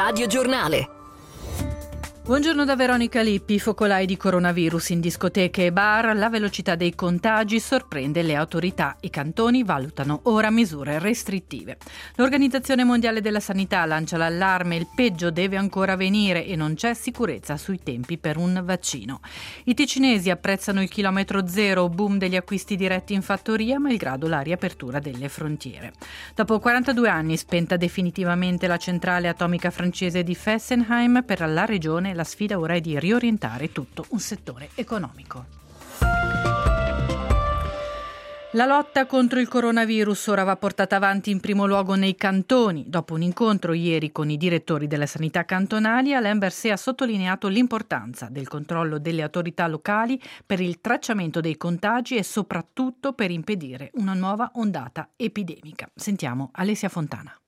Radio Giornale. Buongiorno da Veronica Lippi. Focolai di coronavirus in discoteche e bar. La velocità dei contagi sorprende le autorità. I cantoni valutano ora misure restrittive. L'Organizzazione Mondiale della Sanità lancia l'allarme: il peggio deve ancora venire e non c'è sicurezza sui tempi per un vaccino. I ticinesi apprezzano il chilometro zero, boom degli acquisti diretti in fattoria, malgrado la riapertura delle frontiere. Dopo 42 anni spenta definitivamente la centrale atomica francese di Fessenheim, per la regione la sfida ora è di riorientare tutto un settore economico. La lotta contro il coronavirus ora va portata avanti in primo luogo nei cantoni. Dopo un incontro ieri con i direttori delle sanità cantonali, Alain Berset ha sottolineato l'importanza del controllo delle autorità locali per il tracciamento dei contagi e soprattutto per impedire una nuova ondata epidemica. Sentiamo Alessia Fontana.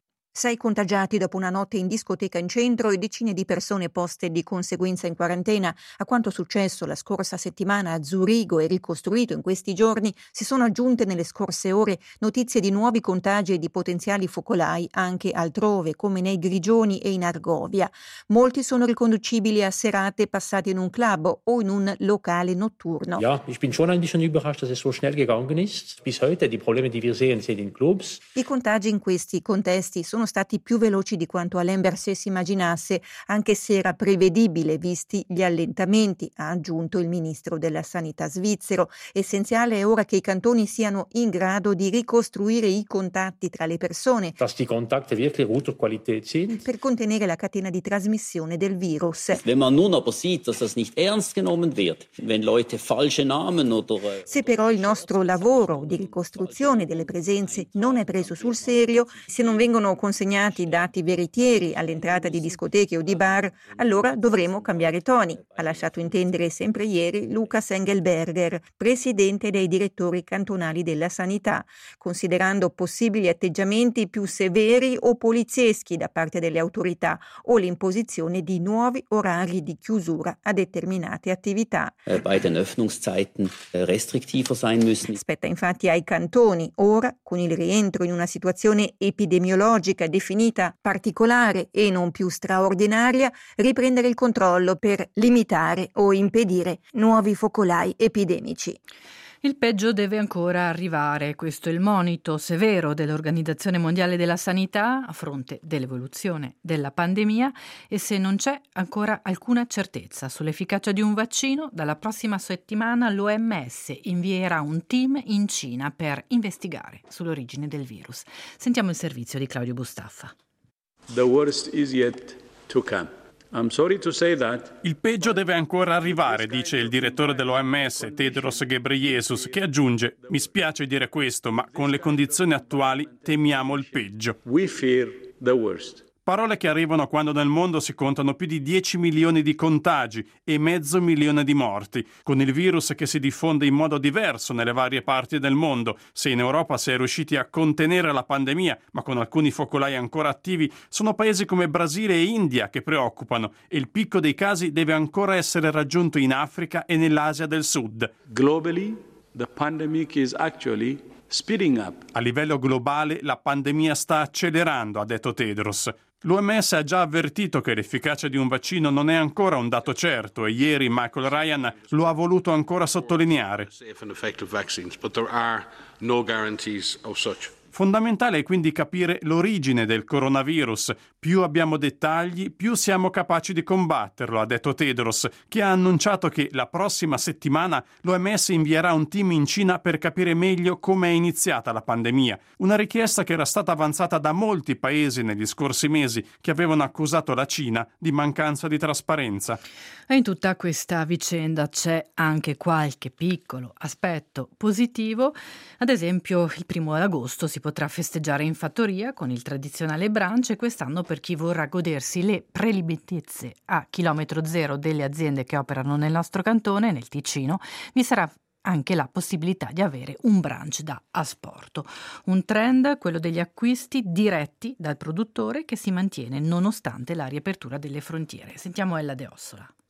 6 contagiati dopo una notte in discoteca in centro e decine di persone poste di conseguenza in quarantena. A quanto successo la scorsa settimana a Zurigo e ricostruito in questi giorni si sono aggiunte nelle scorse ore notizie di nuovi contagi e di potenziali focolai anche altrove, come nei Grigioni e in Argovia. Molti sono riconducibili a serate passate in un club o in un locale notturno. Ja, ich bin schon ein bisschen überrascht, dass es so schnell gegangen ist. Bis heute die Probleme, die wir sehen, sind in Clubs. I contagi in questi contesti sono stati più veloci di quanto Alain Berset si immaginasse, anche se era prevedibile visti gli allentamenti, ha aggiunto il ministro della sanità svizzero. Essenziale è ora che i cantoni siano in grado di ricostruire i contatti tra le persone, Dass die Kontakte wirklich guter Qualität sind. per contenere la catena di trasmissione del virus. Wenn man nun aber sieht, dass das nicht ernst genommen wird, wenn Leute falsche Namen oder Se però il nostro lavoro di ricostruzione delle presenze non è preso sul serio, se non vengono consegnati dati veritieri all'entrata di discoteche o di bar, allora dovremo cambiare toni, ha lasciato intendere sempre ieri Lukas Engelberger, presidente dei direttori cantonali della sanità, considerando possibili atteggiamenti più severi o polizieschi da parte delle autorità o l'imposizione di nuovi orari di chiusura a determinate attività. bei den Öffnungszeiten restriktiver sein müssen. Spetta infatti ai cantoni, ora, con il rientro in una situazione epidemiologica definita particolare e non più straordinaria, riprendere il controllo per limitare o impedire nuovi focolai epidemici. Il peggio deve ancora arrivare, questo è il monito severo dell'Organizzazione Mondiale della Sanità a fronte dell'evoluzione della pandemia, e se non c'è ancora alcuna certezza sull'efficacia di un vaccino, dalla prossima settimana l'OMS invierà un team in Cina per investigare sull'origine del virus. Sentiamo il servizio di Claudio Bustaffa. The worst is yet to come. I'm sorry to say that. Il peggio deve ancora arrivare, dice il direttore dell'OMS, Tedros Ghebreyesus, che aggiunge: mi spiace dire questo, ma con le condizioni attuali temiamo il peggio. We fear the worst. Parole che arrivano quando nel mondo si contano più di 10 milioni di contagi e 500.000 di morti, con il virus che si diffonde in modo diverso nelle varie parti del mondo. Se in Europa si è riusciti a contenere la pandemia, ma con alcuni focolai ancora attivi, sono paesi come Brasile e India che preoccupano, e il picco dei casi deve ancora essere raggiunto in Africa e nell'Asia del Sud. Globally, the pandemic is actually speeding up. A livello globale la pandemia sta accelerando, ha detto Tedros. L'OMS ha già avvertito che l'efficacia di un vaccino non è ancora un dato certo, e ieri Michael Ryan lo ha voluto ancora sottolineare. Safe and effective vaccines, but there are no guarantees of such. Fondamentale è quindi capire l'origine del coronavirus. Più abbiamo dettagli, più siamo capaci di combatterlo, ha detto Tedros, che ha annunciato che la prossima settimana l'OMS invierà un team in Cina per capire meglio come è iniziata la pandemia. Una richiesta che era stata avanzata da molti paesi negli scorsi mesi, che avevano accusato la Cina di mancanza di trasparenza. E in tutta questa vicenda c'è anche qualche piccolo aspetto positivo. Ad esempio, il 1° agosto si potrà festeggiare in fattoria con il tradizionale brunch, e quest'anno per chi vorrà godersi le prelibatezze a chilometro zero delle aziende che operano nel nostro cantone, nel Ticino, vi sarà anche la possibilità di avere un brunch da asporto. Un trend, quello degli acquisti diretti dal produttore, che si mantiene nonostante la riapertura delle frontiere. Sentiamo Ella De Ossola.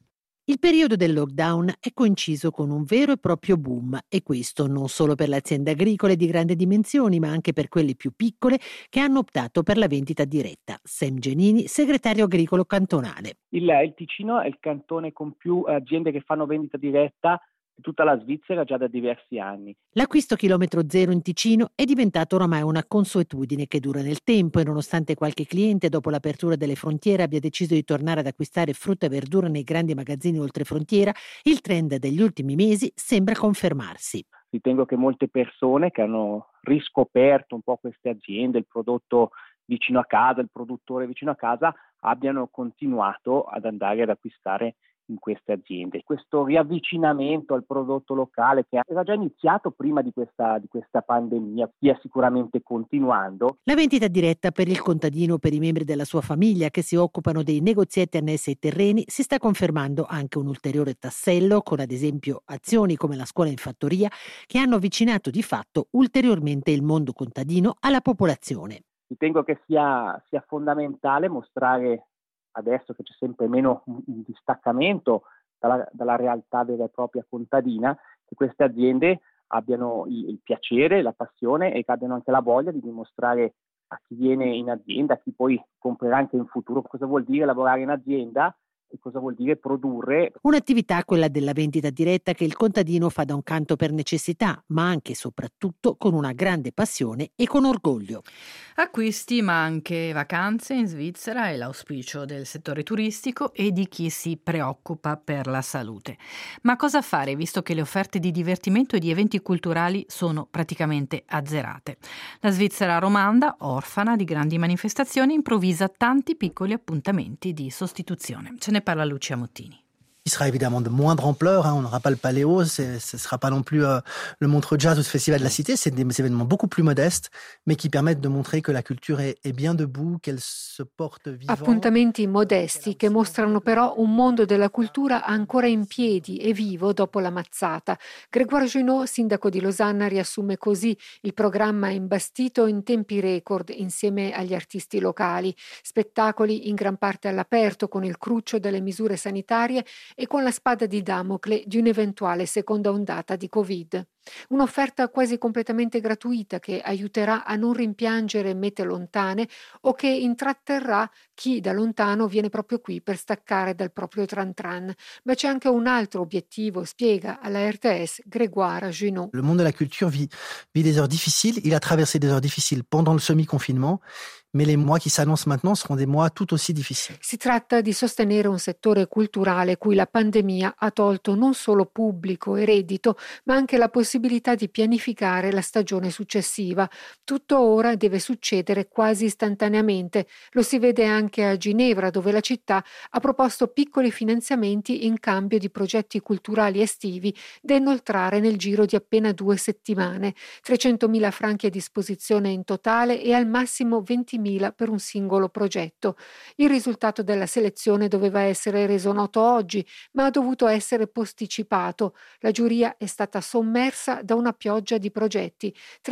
Il periodo del lockdown è coinciso con un vero e proprio boom, e questo non solo per le aziende agricole di grandi dimensioni, ma anche per quelle più piccole che hanno optato per la vendita diretta. Sam Genini, segretario agricolo cantonale. Il Ticino è il cantone con più aziende che fanno vendita diretta di tutta la Svizzera già da diversi anni. L'acquisto chilometro zero in Ticino è diventato oramai una consuetudine che dura nel tempo, e nonostante qualche cliente dopo l'apertura delle frontiere abbia deciso di tornare ad acquistare frutta e verdura nei grandi magazzini oltrefrontiera, il trend degli ultimi mesi sembra confermarsi. Ritengo che molte persone che hanno riscoperto un po' queste aziende, il prodotto vicino a casa, il produttore vicino a casa, abbiano continuato ad andare ad acquistare in queste aziende. Questo riavvicinamento al prodotto locale, che era già iniziato prima di questa pandemia, stia sicuramente continuando. La vendita diretta per il contadino o per i membri della sua famiglia che si occupano dei negozietti annessi ai terreni si sta confermando anche un ulteriore tassello, con ad esempio azioni come la scuola in fattoria che hanno avvicinato di fatto ulteriormente il mondo contadino alla popolazione. Ritengo che sia fondamentale mostrare, adesso che c'è sempre meno un distaccamento dalla realtà vera e propria contadina, che queste aziende abbiano il piacere, la passione e che abbiano anche la voglia di dimostrare a chi viene in azienda, a chi poi comprerà anche in futuro, cosa vuol dire lavorare in azienda e cosa vuol dire produrre. Un'attività, quella della vendita diretta, che il contadino fa da un canto per necessità, ma anche e soprattutto con una grande passione e con orgoglio. Acquisti, ma anche vacanze in Svizzera e l'auspicio del settore turistico e di chi si preoccupa per la salute. Ma cosa fare visto che le offerte di divertimento e di eventi culturali sono praticamente azzerate? La Svizzera romanda, orfana di grandi manifestazioni, improvvisa tanti piccoli appuntamenti di sostituzione. Ce ne parla Lucia Mottini. Il sera évidemment de moindre ampleur, on n'aura pas le Paléo, ce ne sera pas non plus le Montreux Jazz ou le Festival de la Cité, c'est des événements beaucoup plus modestes, mais qui permettent de montrer que la culture est bien debout, qu'elle se porte vivante. Appuntamenti modesti che mostrano però un mondo della cultura ancora in piedi e vivo dopo la mazzata. Grégoire Junot, sindaco di Losanna, riassume così il programma imbastito in tempi record insieme agli artisti locali, spettacoli in gran parte all'aperto con il cruccio delle misure sanitarie e con la spada di Damocle di un'eventuale seconda ondata di Covid. Un'offerta quasi completamente gratuita che aiuterà a non rimpiangere mete lontane o che intratterrà chi da lontano viene proprio qui per staccare dal proprio tran tran. Ma c'è anche un altro obiettivo, spiega alla RTS Grégoire Junot. Le monde de la culture vit des heures difficiles, il a traversé des heures difficiles pendant le semi-confinement, mais les mois qui s'annoncent maintenant seront des mois tout aussi difficiles. Si tratta di sostenere un settore culturale cui la pandemia ha tolto non solo pubblico e reddito, ma anche la possibilità di pianificare la stagione successiva. Tutto ora deve succedere quasi istantaneamente. Lo si vede anche a Ginevra, dove la città ha proposto piccoli finanziamenti in cambio di progetti culturali estivi da inoltrare nel giro di appena 2 settimane. 300.000 franchi a disposizione in totale e al massimo 20.000 per un singolo progetto. Il risultato della selezione doveva essere reso noto oggi, ma ha dovuto essere posticipato. La giuria è stata sommersa da una pioggia di progetti,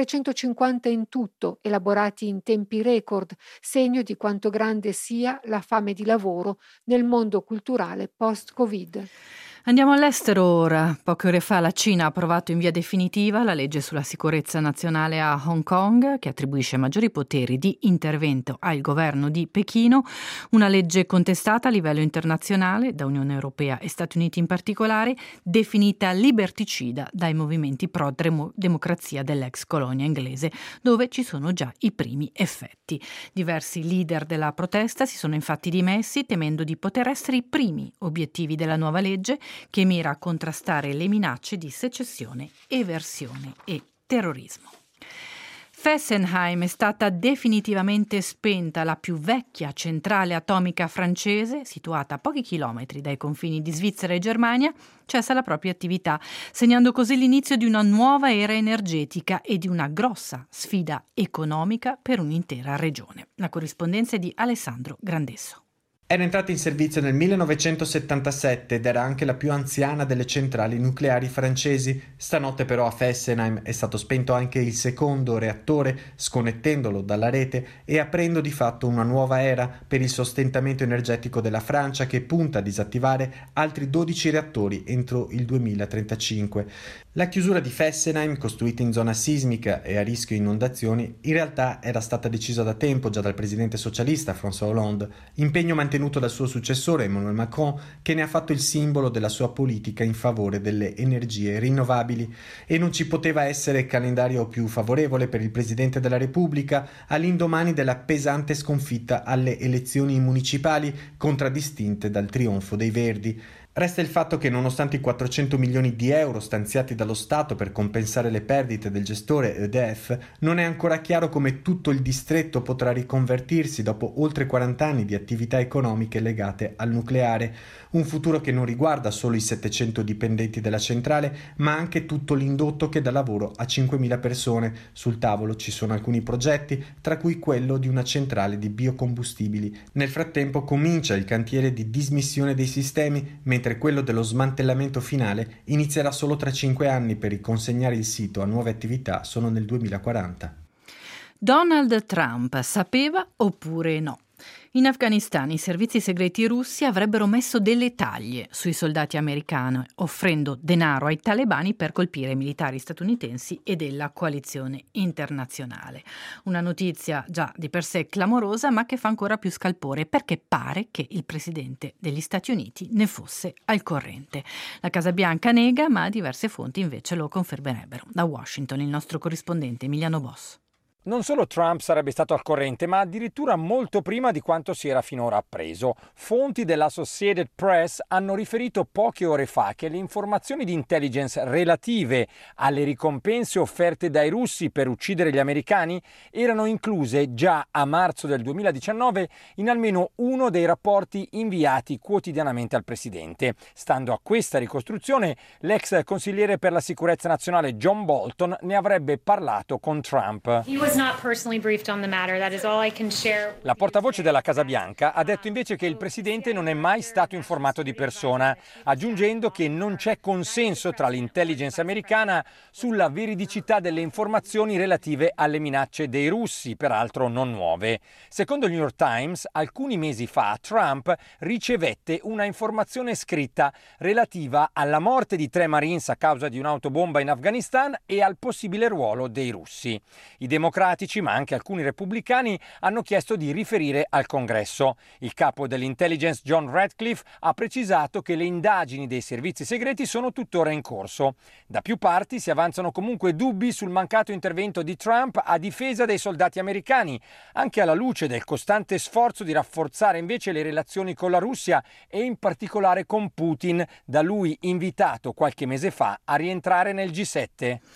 350 in tutto, elaborati in tempi record, segno di quanto grande sia la fame di lavoro nel mondo culturale post-Covid. Andiamo all'estero ora. Poche ore fa la Cina ha approvato in via definitiva la legge sulla sicurezza nazionale a Hong Kong, che attribuisce maggiori poteri di intervento al governo di Pechino, una legge contestata a livello internazionale da Unione Europea e Stati Uniti in particolare, definita liberticida dai movimenti pro-democrazia dell'ex colonia inglese, dove ci sono già i primi effetti. Diversi leader della protesta si sono infatti dimessi, temendo di poter essere i primi obiettivi della nuova legge, che mira a contrastare le minacce di secessione, eversione e terrorismo. Fessenheim è stata definitivamente spenta, la più vecchia centrale atomica francese, situata a pochi chilometri dai confini di Svizzera e Germania, cessa la propria attività, segnando così l'inizio di una nuova era energetica e di una grossa sfida economica per un'intera regione. La corrispondenza è di Alessandro Grandesso. Era entrata in servizio nel 1977 ed era anche la più anziana delle centrali nucleari francesi. Stanotte però a Fessenheim è stato spento anche il secondo reattore, sconnettendolo dalla rete e aprendo di fatto una nuova era per il sostentamento energetico della Francia, che punta a disattivare altri 12 reattori entro il 2035. La chiusura di Fessenheim, costruita in zona sismica e a rischio inondazioni, in realtà era stata decisa da tempo già dal presidente socialista François Hollande, impegno mantenuto dal suo successore Emmanuel Macron, che ne ha fatto il simbolo della sua politica in favore delle energie rinnovabili. E non ci poteva essere calendario più favorevole per il presidente della Repubblica all'indomani della pesante sconfitta alle elezioni municipali, contraddistinte dal trionfo dei Verdi. Resta il fatto che nonostante i 400 milioni di euro stanziati dallo Stato per compensare le perdite del gestore EDF, non è ancora chiaro come tutto il distretto potrà riconvertirsi dopo oltre 40 anni di attività economiche legate al nucleare, un futuro che non riguarda solo i 700 dipendenti della centrale, ma anche tutto l'indotto che dà lavoro a 5.000 persone. Sul tavolo ci sono alcuni progetti, tra cui quello di una centrale di biocombustibili. Nel frattempo comincia il cantiere di dismissione dei sistemi, mentre quello dello smantellamento finale inizierà solo tra 5 anni per riconsegnare il sito a nuove attività solo nel 2040. Donald Trump sapeva oppure no? In Afghanistan i servizi segreti russi avrebbero messo delle taglie sui soldati americani, offrendo denaro ai talebani per colpire i militari statunitensi e della coalizione internazionale. Una notizia già di per sé clamorosa, ma che fa ancora più scalpore perché pare che il presidente degli Stati Uniti ne fosse al corrente. La Casa Bianca nega, ma diverse fonti invece lo confermerebbero. Da Washington il nostro corrispondente Emiliano Boss. Non solo Trump sarebbe stato al corrente, ma addirittura molto prima di quanto si era finora appreso. Fonti dell'Associated Press hanno riferito poche ore fa che le informazioni di intelligence relative alle ricompense offerte dai russi per uccidere gli americani erano incluse già a marzo del 2019 in almeno uno dei rapporti inviati quotidianamente al presidente. Stando a questa ricostruzione, l'ex consigliere per la sicurezza nazionale John Bolton ne avrebbe parlato con Trump. La portavoce della Casa Bianca ha detto invece che il presidente non è mai stato informato di persona, aggiungendo che non c'è consenso tra l'intelligence americana sulla veridicità delle informazioni relative alle minacce dei russi, peraltro non nuove. Secondo il New York Times, alcuni mesi fa Trump ricevette una informazione scritta relativa alla morte di 3 Marines a causa di un'autobomba in Afghanistan e al possibile ruolo dei russi. I democratici, ma anche alcuni repubblicani, hanno chiesto di riferire al Congresso. Il capo dell'intelligence John Ratcliffe ha precisato che le indagini dei servizi segreti sono tuttora in corso. Da più parti si avanzano comunque dubbi sul mancato intervento di Trump a difesa dei soldati americani, anche alla luce del costante sforzo di rafforzare invece le relazioni con la Russia e in particolare con Putin, da lui invitato qualche mese fa a rientrare nel G7.